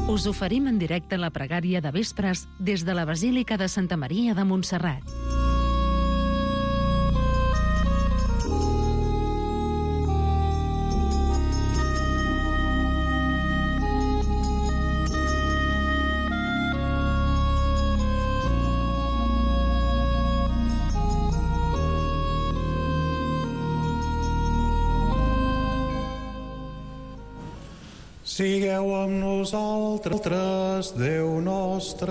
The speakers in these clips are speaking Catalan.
Us oferim en directe la pregària de vespres des de la Basílica de Santa Maria de Montserrat. Sigueu amb nosaltres, Déu nostre.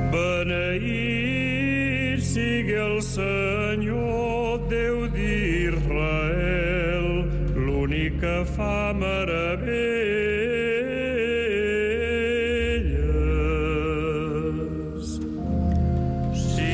Beneït sigui el Senyor, Déu d'Israel, l'únic que fa meravelles. Sí.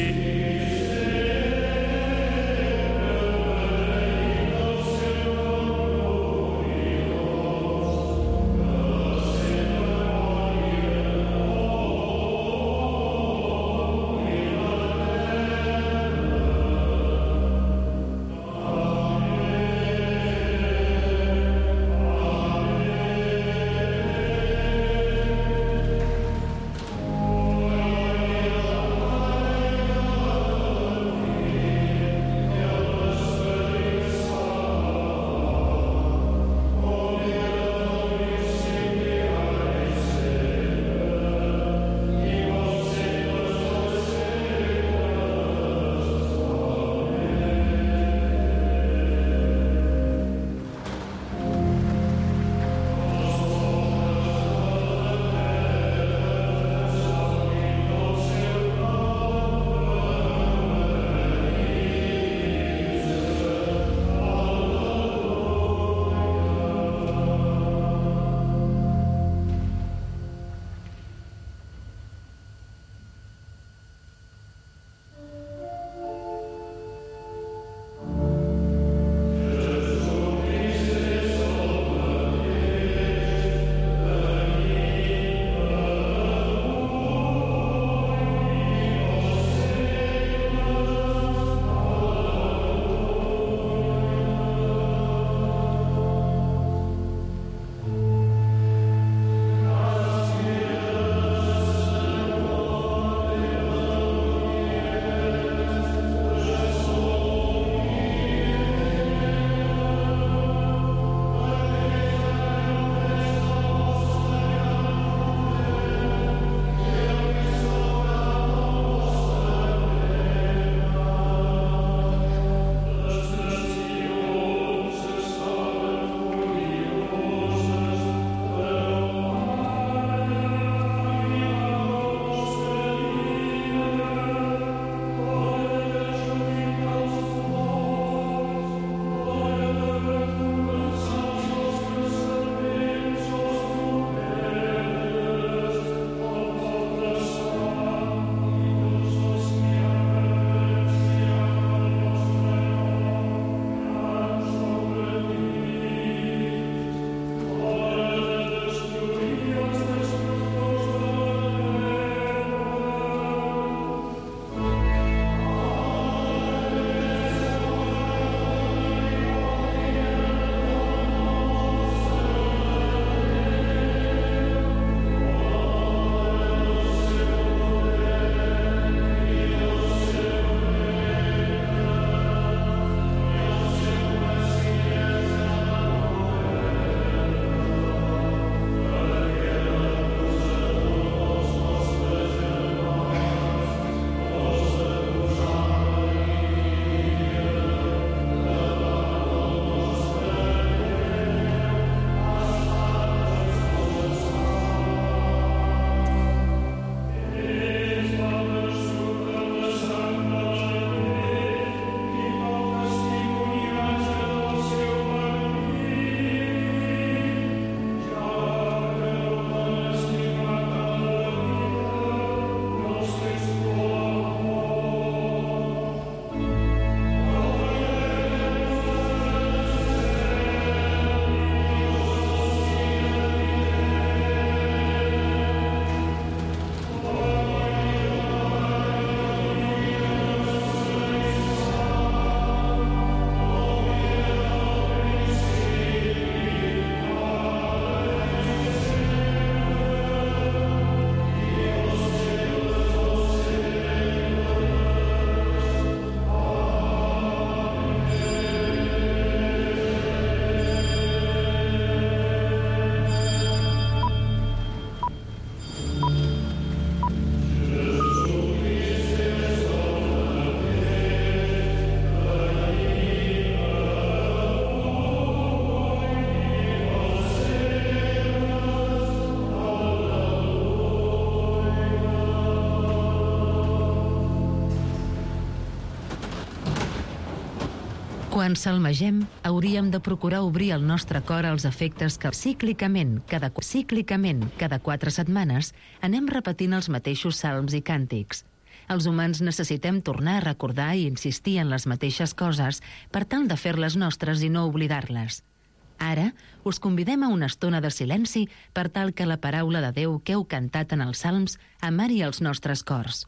Quan salmegem, hauríem de procurar obrir el nostre cor als efectes que cíclicament, cada 4 setmanes, anem repetint els mateixos salms i càntics. Els humans necessitem tornar a recordar i insistir en les mateixes coses per tal de fer-les nostres i no oblidar-les. Ara, us convidem a una estona de silenci per tal que la paraula de Déu que heu cantat en els salms amari els nostres cors.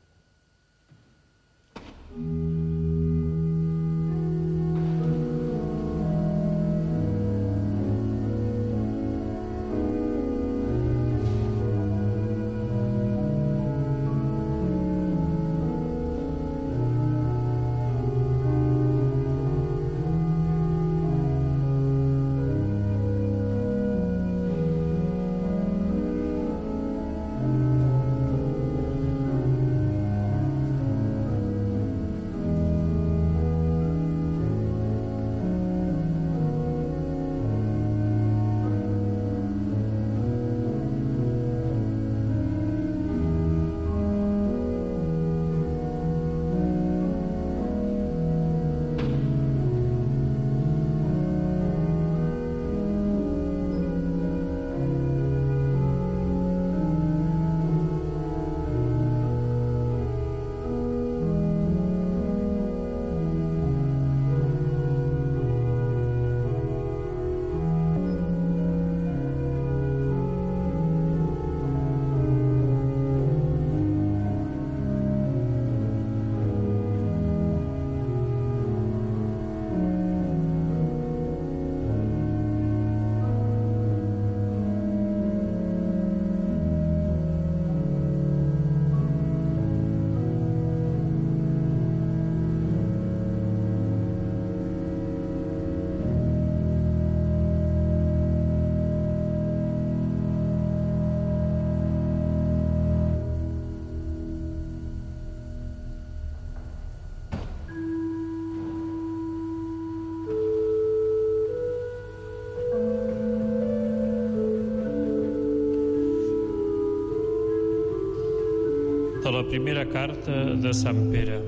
De la primera carta de Sant Pere.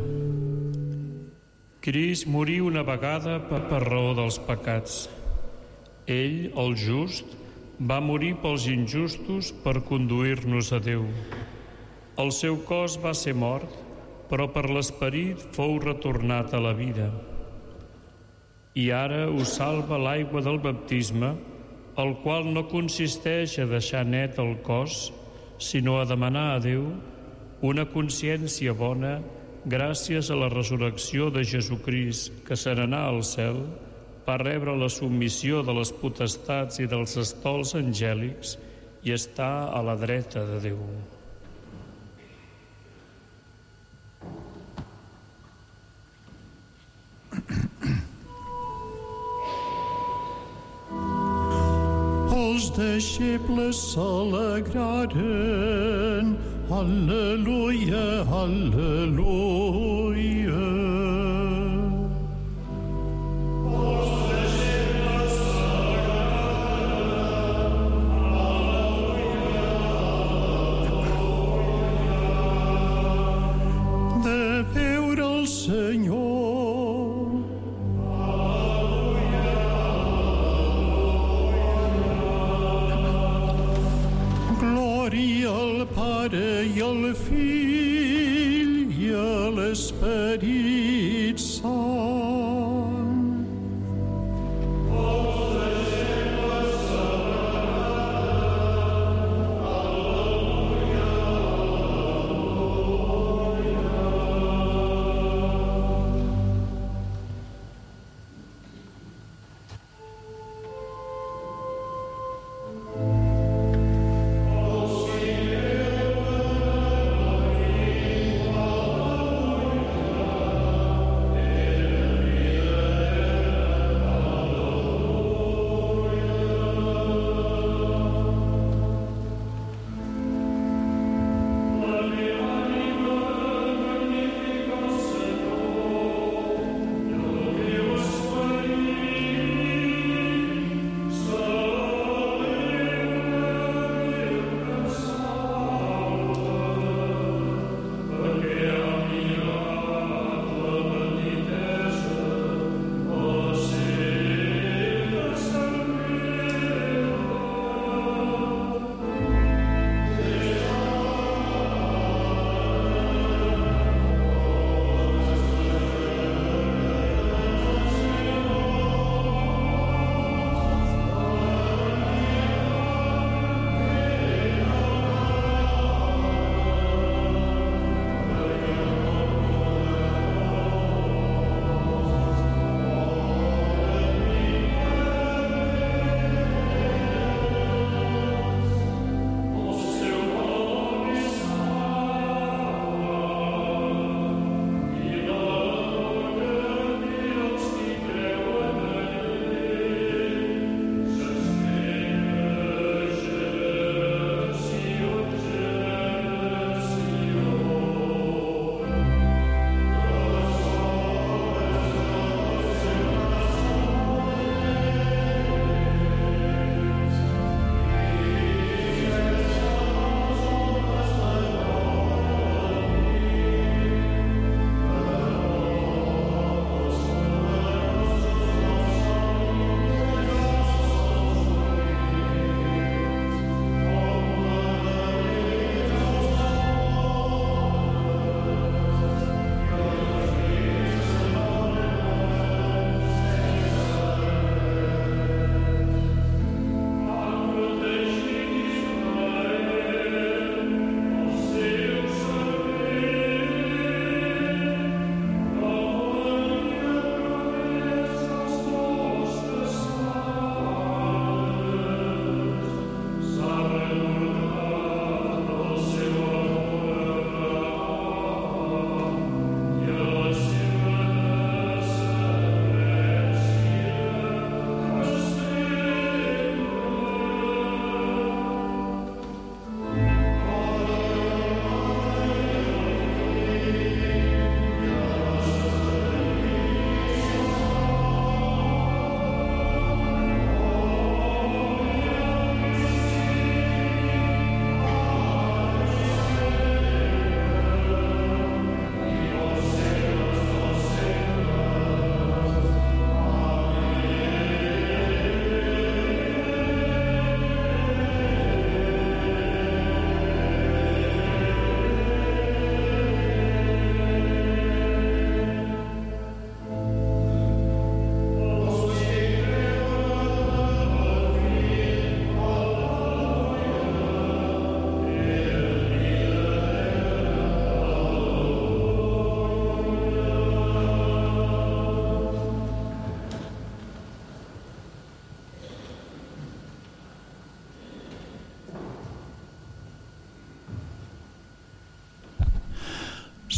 Crist morí una vegada per raó dels pecats. Ell, el just, va morir pels injustos per conduir-nos a Déu. El seu cos va ser mort, però per l'esperit fou retornat a la vida. I ara us salva l'aigua del baptisme, el qual no consisteix a deixar net el cos, sinó a demanar a Déu una consciència bona gràcies a la resurrecció de Jesucrist, que se n'anà al cel, va rebre la submissió de les potestats i dels estols angèlics i està a la dreta de Déu. Els deixebles s'alegraren. Al·leluia, al·leluia. Els deixebles s'alegraren. Al·leluia. De veure el Senyor. Glòria al Pare i al Fill i a l'Esperit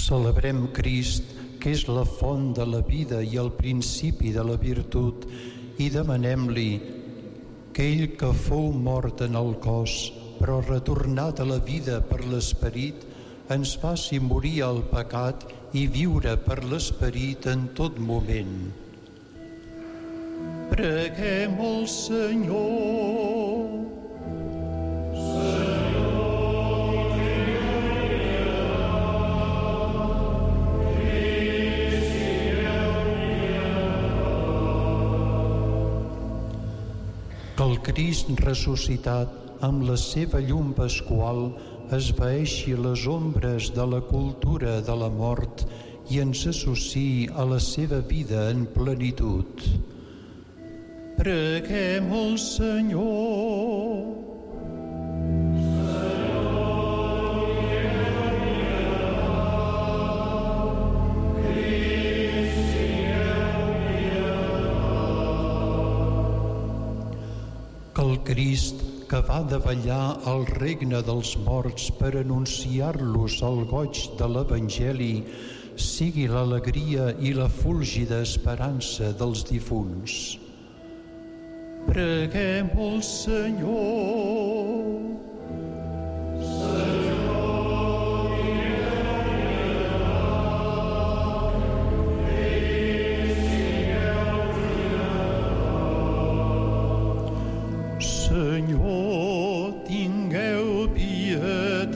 Celebrem Crist, que és la font de la vida i el principi de la virtut, i demanem-li que ell que fou mort en el cos, però retornat a la vida per l'Esperit, ens faci morir al pecat i viure per l'Esperit en tot moment. Preguem al Senyor. Que el Crist ressuscitat, amb la seva llum pasqual, esvaeixi les ombres de la cultura de la mort i ens associï a la seva vida en plenitud. Preguem al Senyor. Que el Crist, que va davallar al regne dels morts per anunciar-los el goig de l'Evangeli, sigui l'alegria i la fúlgida esperança dels difunts. Preguem al Senyor. Senyor, tingueu pietat.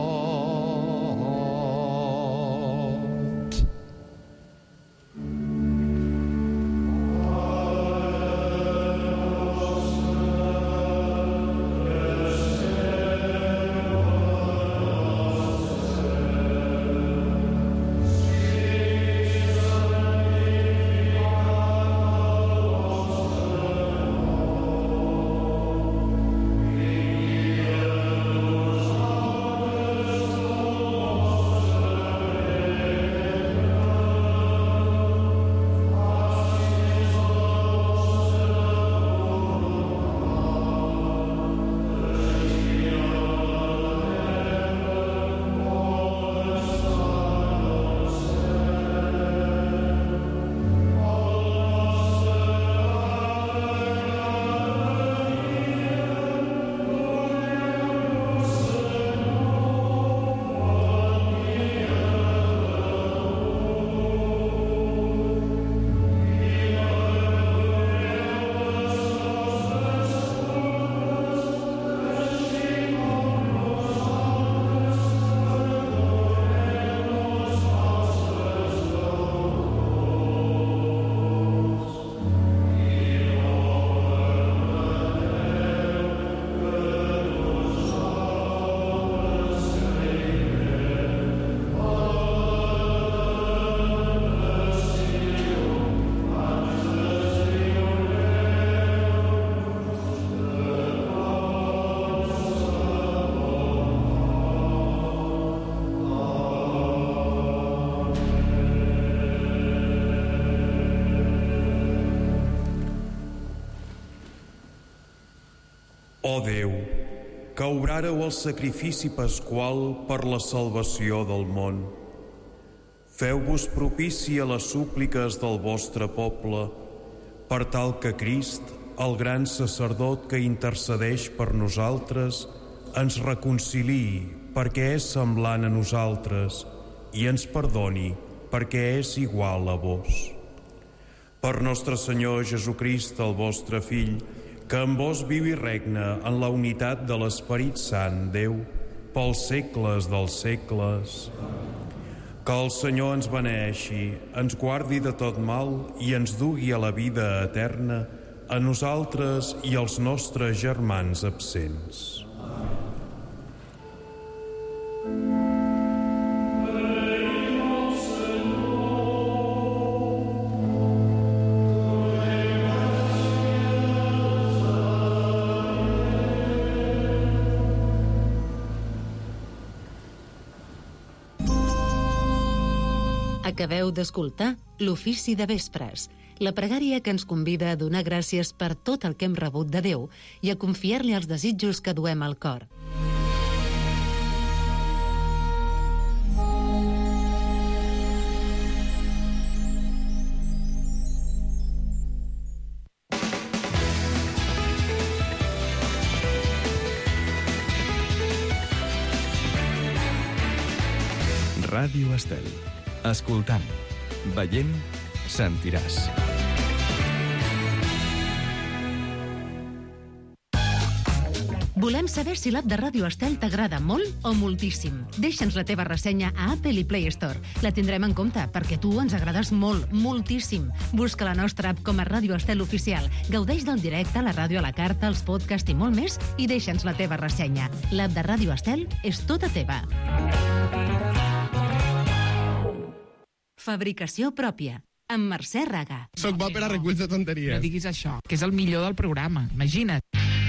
Ó Déu, que obràreu el sacrifici pasqual per la salvació del món, feu-vos propici a les súpliques del vostre poble, per tal que Crist, el gran sacerdot que intercedeix per nosaltres, ens reconciliï perquè és semblant a nosaltres i ens perdoni perquè és igual a vos. Per nostre Senyor Jesucrist, el vostre Fill, que amb vos viu i regna en la unitat de l'Esperit Sant, Déu, pels segles dels segles. Que el Senyor ens beneeixi, ens guardi de tot mal i ens dugui a la vida eterna, a nosaltres i als nostres germans absents. Acabeu d'escoltar l'Ofici de Vespres, la pregària que ens convida a donar gràcies per tot el que hem rebut de Déu i a confiar-li els desitjos que duem al cor. Ràdio Estel. Escoltant, veient, sentiràs. Volem saber si l'app de Ràdio Estel t'agrada molt o moltíssim. Deixa'ns la teva ressenya a Apple i Play Store. La tindrem en compte, perquè tu ens agrades molt, moltíssim. Busca la nostra app com a Ràdio Estel Oficial. Gaudeix del directe, la ràdio a la carta, els podcasts i molt més, i deixa'ns la teva ressenya. L'app de Ràdio Estel és tota teva. Fabricació pròpia. Amb Mercè Raga. Soc bo per a reculls de tonteries. No diguis això, que és el millor del programa. Imagina't.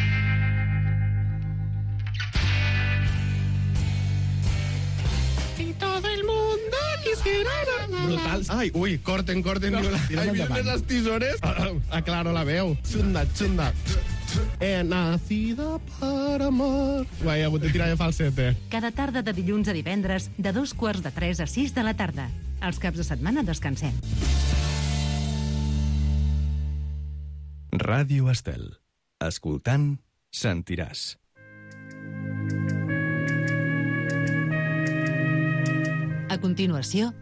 Brutal. Ai, ui, corten. Ai, miren les tisores. Aclaro la veu. Xunda. He nacido para amar. He hagut de tirar de falsete. Cada tarda de dilluns a divendres, de 2:45 a 6 de la tarda. Els caps de setmana descansem. Ràdio Estel. Escoltant, sentiràs. A continuació,